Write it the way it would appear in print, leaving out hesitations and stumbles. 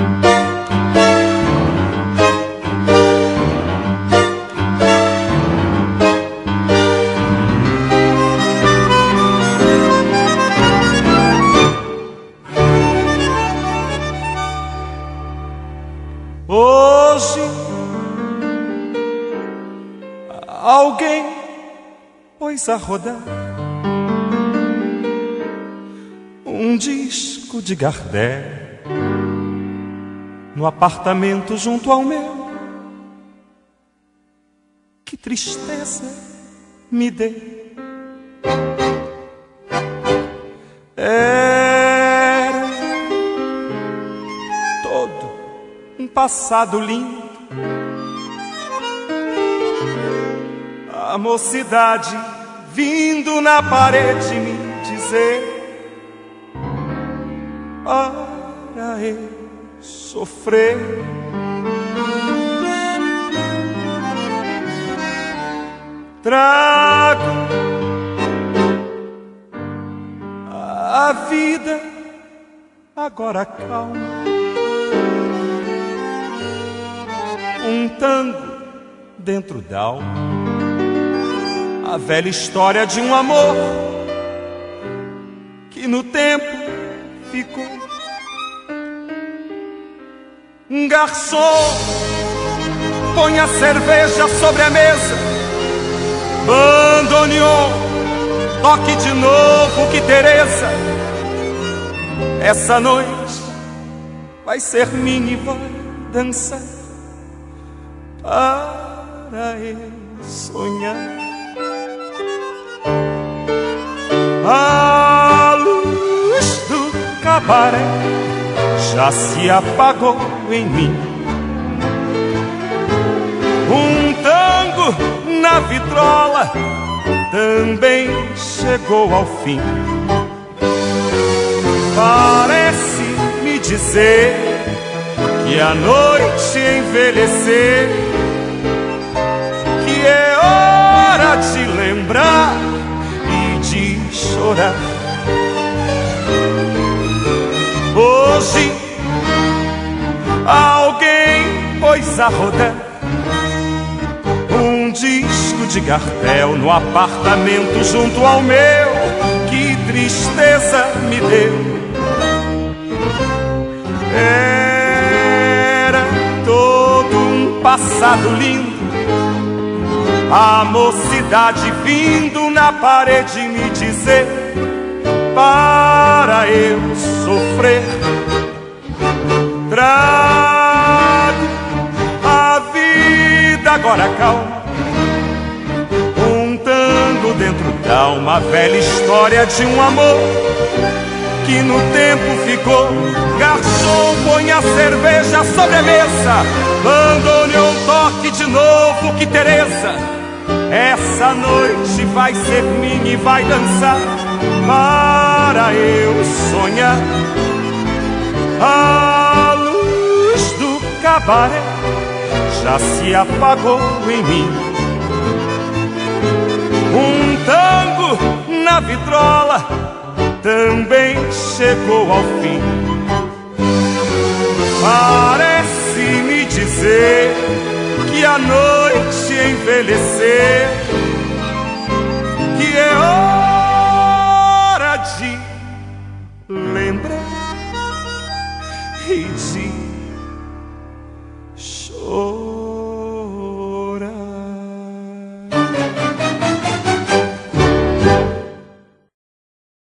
Hoje alguém pôs a rodar um disco de Gardel no apartamento junto ao meu. Que tristeza me deu. Era todo um passado lindo, a mocidade vindo na parede me dizer para eu sofrer. Trago a vida agora calma, um tango dentro d'alma, a velha história de um amor que no tempo ficou. Um garçom põe a cerveja sobre a mesa, bandoneon, toque de novo que Teresa. Essa noite vai ser minha e vai dançar para eu sonhar. A luz do cabaré já se apagou em mim. Um tango na vitrola também chegou ao fim. Parece me dizer que a noite envelhecer, que é hora de lembrar e de chorar. Hoje alguém pôs a rodar um disco de Gardel no apartamento junto ao meu. Que tristeza me deu. Era todo um passado lindo, a mocidade vindo na parede me dizer para eu sofrer. Trago a vida agora calma, um tango dentro d'alma, a velha história de um amor que no tempo ficou. Garçom, põe a cerveja sobre a mesa, bandoneon, toque de novo que Teresa. Essa noite vai ser minha e vai dançar para eu sonhar. A luz do cabaré já se apagou em mim. Um tango na vitrola também chegou ao fim. Parece me dizer que a noite envelhecer, que é hora de lembrar e de